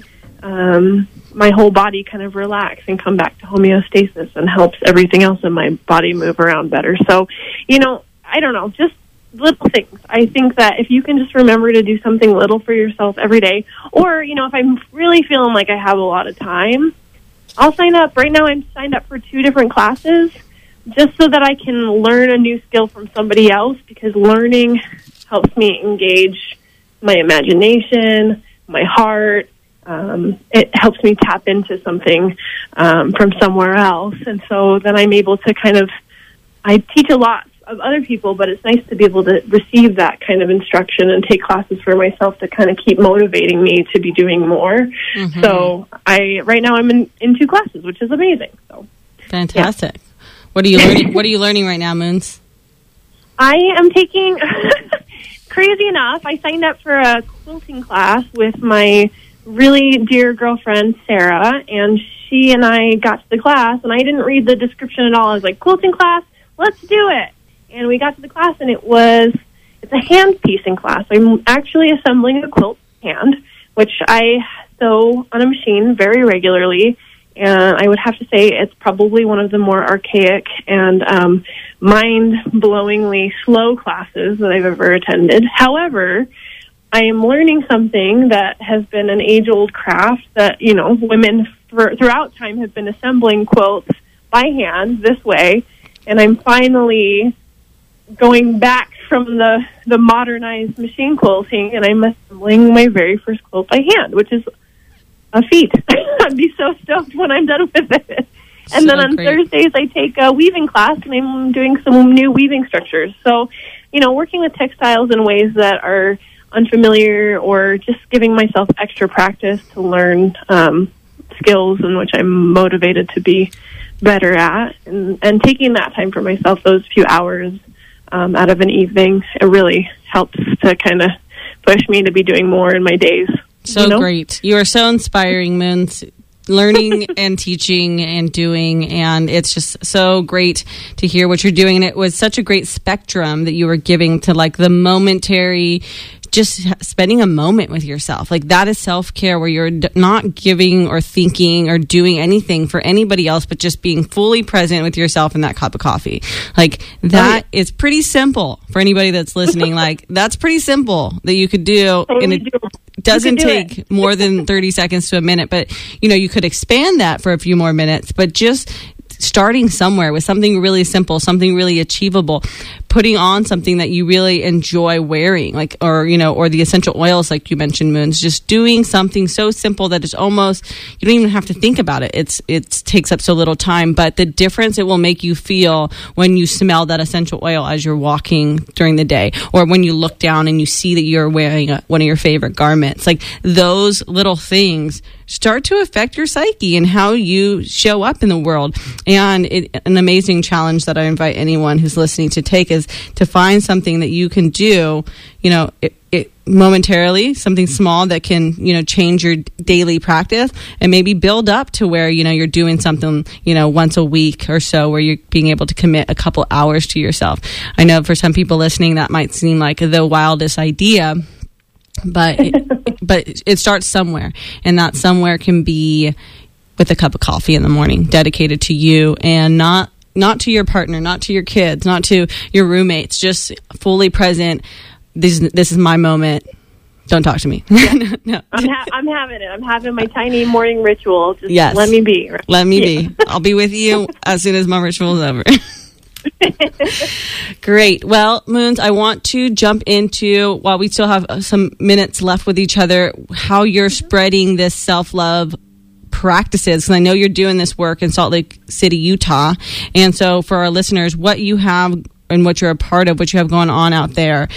um, my whole body kind of relax and come back to homeostasis, and helps everything else in my body move around better. So, you know, I don't know, just little things. I think that if you can just remember to do something little for yourself every day, or, you know, if I'm really feeling like I have a lot of time, I'll sign up. Right now I'm signed up for two different classes just so that I can learn a new skill from somebody else, because learning helps me engage my imagination, my heart. Um, it helps me tap into something um, from somewhere else. And so then I'm able to kind of, I teach a lot of other people, but it's nice to be able to receive that kind of instruction and take classes for myself to kind of keep motivating me to be doing more. Mm-hmm. So I, right now I'm in, in two classes, which is amazing. So fantastic. Yeah. What are you learning? What are you learning right now, Moons? I am taking, crazy enough, I signed up for a quilting class with my really dear girlfriend, Sarah, and she and I got to the class, and I didn't read the description at all. I was like, quilting class, let's do it. And we got to the class, and it was, it's a hand piecing class. I'm actually assembling a quilt hand, which I sew on a machine very regularly. And I would have to say it's probably one of the more archaic and um, mind-blowingly slow classes that I've ever attended. However, I am learning something that has been an age-old craft that, you know, women for, throughout time have been assembling quilts by hand this way. And I'm finally going back from the, the modernized machine quilting, and I'm assembling my very first quilt by hand, which is a feat. I'd be so stoked when I'm done with it. And So then on great. Thursdays, I take a weaving class, and I'm doing some new weaving structures. So, you know, working with textiles in ways that are unfamiliar, or just giving myself extra practice to learn um, skills in which I'm motivated to be better at, and, and taking that time for myself, those few hours um, out of an evening, it really helps to kind of push me to be doing more in my days. So you know? great. You are so inspiring, Moons. Learning and teaching and doing, and it's just so great to hear what you're doing. And it was such a great spectrum that you were giving to like the momentary, just spending a moment with yourself. Like that is self-care, where you're d- not giving or thinking or doing anything for anybody else, but just being fully present with yourself in that cup of coffee. Like that Oh, yeah. is pretty simple for anybody that's listening. Like that's pretty simple that you could do. Totally And it do. doesn't You could do take more than thirty seconds to a minute, but you know, you could expand that for a few more minutes, but just starting somewhere with something really simple, something really achievable, putting on something that you really enjoy wearing, like, or, you know, or the essential oils, like you mentioned, Moons, just doing something so simple that it's almost, you don't even have to think about it. It's, it takes up so little time, but the difference it will make you feel when you smell that essential oil as you're walking during the day, or when you look down and you see that you're wearing a, one of your favorite garments, like those little things start to affect your psyche and how you show up in the world. And it, an amazing challenge that I invite anyone who's listening to take is to find something that you can do, you know, it, it momentarily, something small that can, you know, change your daily practice, and maybe build up to where, you know, you're doing something, you know, once a week or so, where you're being able to commit a couple hours to yourself. I know for some people listening, that might seem like the wildest idea, but it, but it starts somewhere, and that somewhere can be with a cup of coffee in the morning, dedicated to you, and not not to your partner, not to your kids, not to your roommates, just fully present. This this is my moment. Don't talk to me. no, no. I'm, ha- I'm having it. I'm having my tiny morning ritual. Just Yes. let me be. Let me Yeah. be. I'll be with you as soon as my ritual is over. Great. Well, Moons, I want to jump into, while we still have uh, some minutes left with each other, how you're spreading this self-love practices, because I know you're doing this work in Salt Lake City, Utah. And so for our listeners, what you have and what you're a part of, what you have going on out there,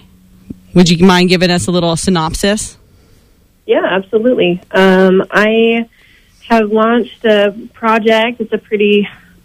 would you mind giving us a little synopsis? Yeah, absolutely. Um, I have launched a project. It's a pretty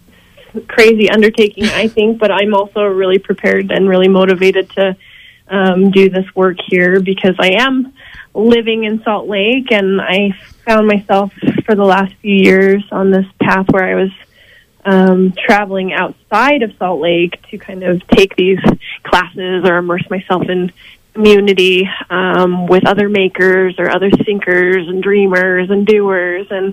crazy undertaking, I think, but I'm also really prepared and really motivated to um, do this work here, because I am living in Salt Lake, and I found myself for the last few years on this path where I was um, traveling outside of Salt Lake to kind of take these classes or immerse myself in community um, with other makers or other thinkers and dreamers and doers. And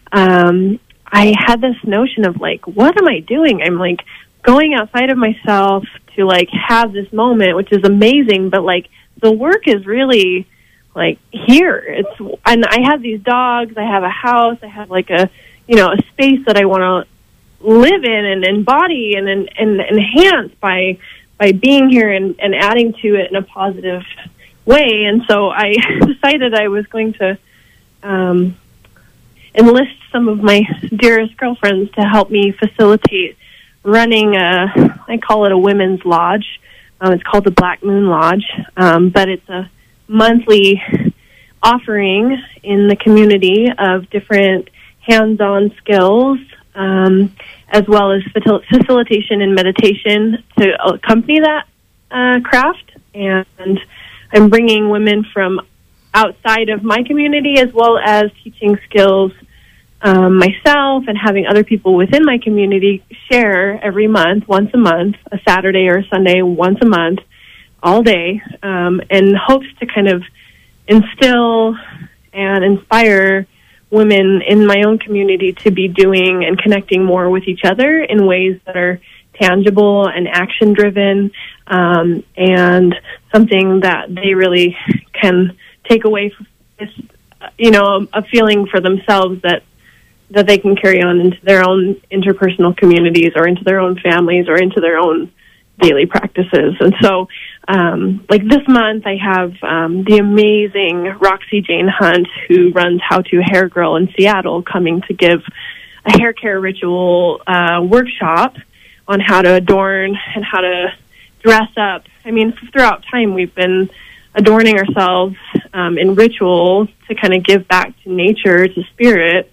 um, I had this notion of, like, what am I doing? I'm, like, going outside of myself to, like, have this moment, which is amazing, but, like, the work is really, like, here. It's, and I have these dogs, I have a house, I have, like, a, you know, a space that I want to live in and embody and, and, and enhance by by being here and, and adding to it in a positive way. And so I decided I was going to um, enlist some of my dearest girlfriends to help me facilitate running a, I call it a women's lodge. Um, it's called the Black Moon Lodge, um, but it's a monthly offering in the community of different hands-on skills, um, as well as facil- facilitation and meditation to accompany that uh, craft. And I'm bringing women from outside of my community, as well as teaching skills um, myself and having other people within my community share every month, once a month, a Saturday or a Sunday, once a month, all day, um, in hopes to kind of instill and inspire women in my own community to be doing and connecting more with each other in ways that are tangible and action driven, um, and something that they really can take away with, you know, a feeling for themselves that that they can carry on into their own interpersonal communities or into their own families or into their own daily practices. And so, um, like this month, I have um, the amazing Roxy Jane Hunt, who runs How to Hair Girl in Seattle, coming to give a hair care ritual uh, workshop on how to adorn and how to dress up. I mean, throughout time, we've been adorning ourselves um, in ritual to kind of give back to nature, to spirit,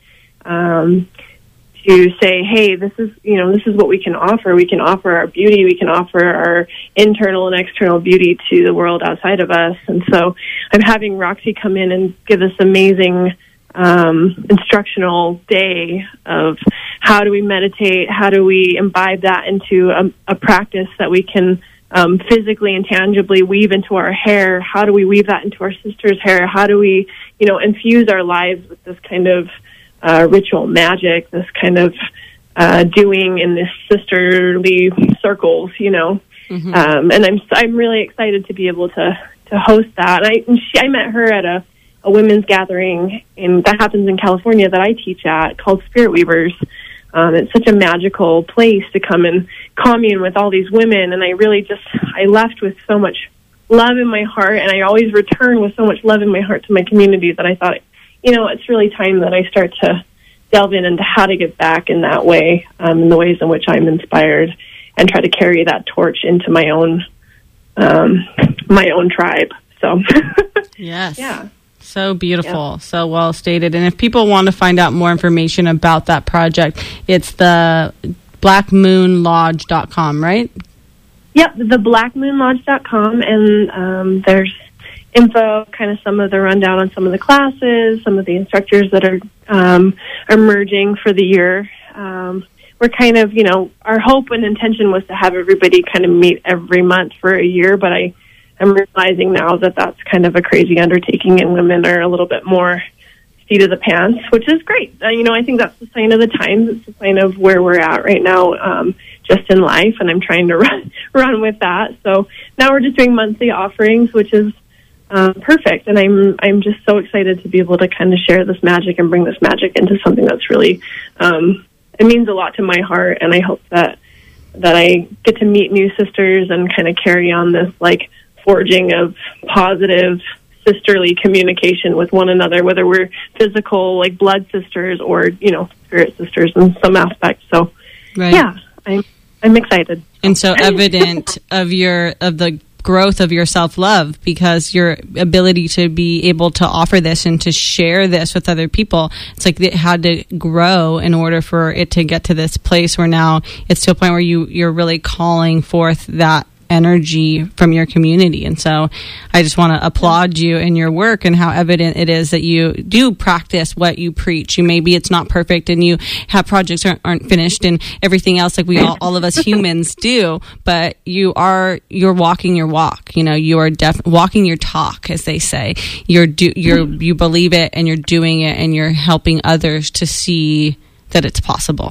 um, to say, hey, this is, you know, this is what we can offer. We can offer our beauty. We can offer our internal and external beauty to the world outside of us. And so I'm having Roxy come in and give this amazing um, instructional day of how do we meditate? How do we imbibe that into a, a practice that we can um, physically and tangibly weave into our hair? How do we weave that into our sister's hair? How do we, you know, infuse our lives with this kind of Uh, ritual magic, this kind of uh, doing in this sisterly circles, you know. Mm-hmm. Um, and I'm I'm really excited to be able to to host that. And I and she, I met her at a, a women's gathering in that happens in California that I teach at, called Spirit Weavers. Um, it's such a magical place to come and commune with all these women, and I really just I left with so much love in my heart, and I always return with so much love in my heart to my community that I thought, you know, it's really time that I start to delve in into how to give back in that way, um, in the ways in which I'm inspired, and try to carry that torch into my own, um, my own tribe. So, yes, yeah, so beautiful, yeah. So well stated. And if people want to find out more information about that project, it's the black moon lodge dot com, right? Yep, the black moon lodge dot com, and um, there's info, kind of some of the rundown on some of the classes, some of the instructors that are um, emerging for the year. Um, we're kind of, you know, our hope and intention was to have everybody kind of meet every month for a year, but I am realizing now that that's kind of a crazy undertaking, and women are a little bit more seat of the pants, which is great. Uh, you know, I think that's the sign of the times. It's the sign of where we're at right now, um, just in life, and I'm trying to run, run with that. So now we're just doing monthly offerings, which is Um, perfect, and I'm I'm just so excited to be able to kind of share this magic and bring this magic into something that's really um, it means a lot to my heart, and I hope that that I get to meet new sisters and kind of carry on this like forging of positive sisterly communication with one another, whether we're physical like blood sisters or, you know, spirit sisters in some aspects. So right. yeah, I'm I'm excited, and so evident of your of the growth of your self-love, because your ability to be able to offer this and to share this with other people, it's like it had to grow in order for it to get to this place where now it's to a point where you you're really calling forth that energy from your community. And so I just want to applaud you in your work and how evident it is that you do practice what you preach. You maybe it's not perfect and you have projects aren't, aren't finished and everything else like we all, all of us humans do, but you are you're walking your walk. You know, you are def- walking your talk, as they say. You're do you're you believe it and you're doing it and you're helping others to see that it's possible.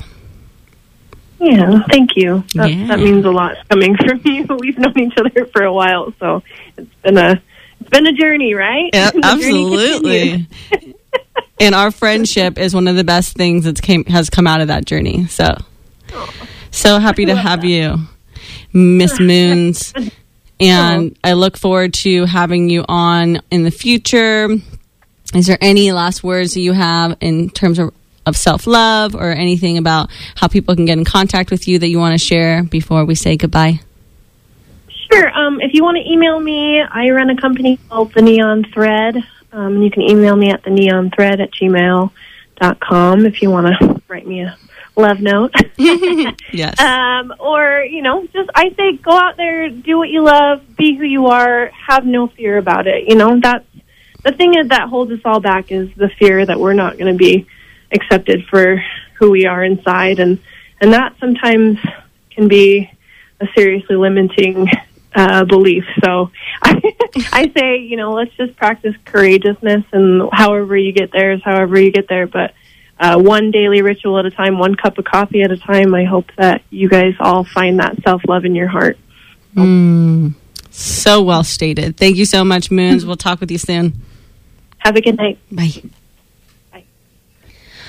Yeah, thank you. That, yeah. that means a lot coming from you. We've known each other for a while, so it's been a it's been a journey, right? Yeah, absolutely. And our friendship is one of the best things that came has come out of that journey. So, Aww. so happy to have that. you, Miss Moons, and Aww. I look forward to having you on in the future. Is there any last words that you have in terms of of self-love or anything about how people can get in contact with you that you want to share before we say goodbye? Sure. Um, if you want to email me, I run a company called The Neon Thread. Um, you can email me at the neon thread at gmail dot com if you want to write me a love note. Yes. Um, or, you know, just I say go out there, do what you love, be who you are, have no fear about it. You know, that's the thing is that holds us all back is the fear that we're not going to be accepted for who we are inside, and and that sometimes can be a seriously limiting uh, belief. So I, I say, you know, let's just practice courageousness, and however you get there is however you get there. But uh, one daily ritual at a time, one cup of coffee at a time. I hope that you guys all find that self-love in your heart. Mm, so well stated. Thank you so much, Moons. We'll talk with you soon. Have a good night. Bye.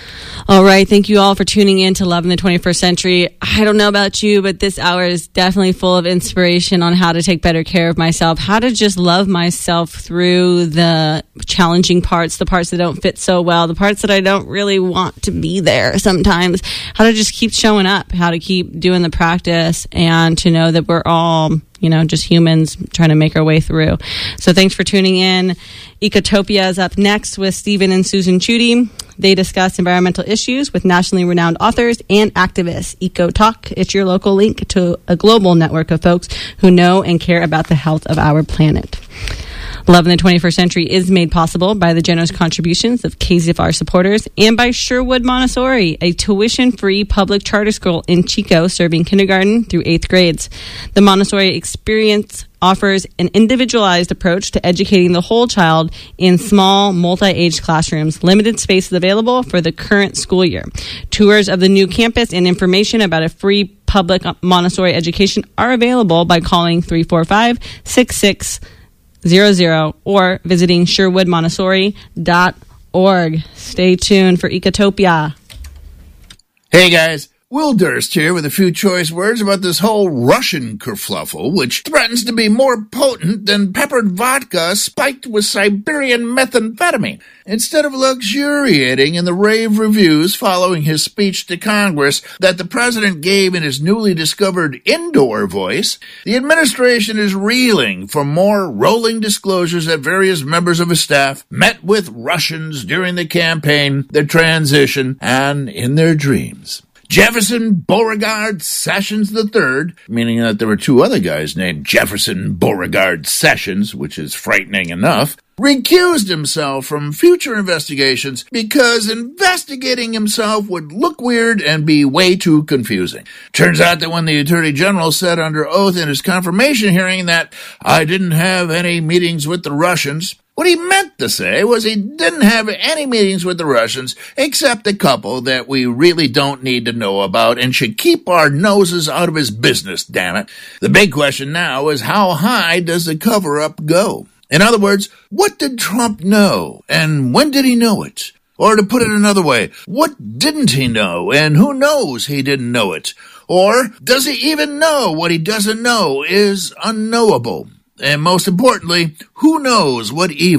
All right. Thank you all for tuning in to Love in the twenty-first Century. I don't know about you, but this hour is definitely full of inspiration on how to take better care of myself, how to just love myself through the challenging parts, the parts that don't fit so well, the parts that I don't really want to be there sometimes, how to just keep showing up, how to keep doing the practice, and to know that we're all, you know, just humans trying to make our way through. So thanks for tuning in. Ecotopia is up next with Stephen and Susan Chudy. They discuss environmental issues with nationally renowned authors and activists. Eco Talk, it's your local link to a global network of folks who know and care about the health of our planet. Love in the twenty-first Century is made possible by the generous contributions of K Z F R supporters and by Sherwood Montessori, a tuition-free public charter school in Chico serving kindergarten through eighth grades. The Montessori experience offers an individualized approach to educating the whole child in small, multi-age classrooms. Limited space is available for the current school year. Tours of the new campus and information about a free public Montessori education are available by calling three four five, six six zero zero or visiting sherwood montessori dot org. Stay tuned for Ecotopia. Hey guys, Will Durst here with a few choice words about this whole Russian kerfluffle, which threatens to be more potent than peppered vodka spiked with Siberian methamphetamine. Instead of luxuriating in the rave reviews following his speech to Congress that the president gave in his newly discovered indoor voice, the administration is reeling from more rolling disclosures that various members of his staff met with Russians during the campaign, their transition, and in their dreams. Jefferson Beauregard Sessions the third, meaning that there were two other guys named Jefferson Beauregard Sessions, which is frightening enough, recused himself from future investigations because investigating himself would look weird and be way too confusing. Turns out that when the Attorney General said under oath in his confirmation hearing that I didn't have any meetings with the Russians, what he meant to say was he didn't have any meetings with the Russians except a couple that we really don't need to know about and should keep our noses out of his business, damn it. The big question now is how high does the cover-up go? In other words, what did Trump know and when did he know it? Or to put it another way, what didn't he know and who knows he didn't know it? Or does he even know what he doesn't know is unknowable? And most importantly, who knows what evil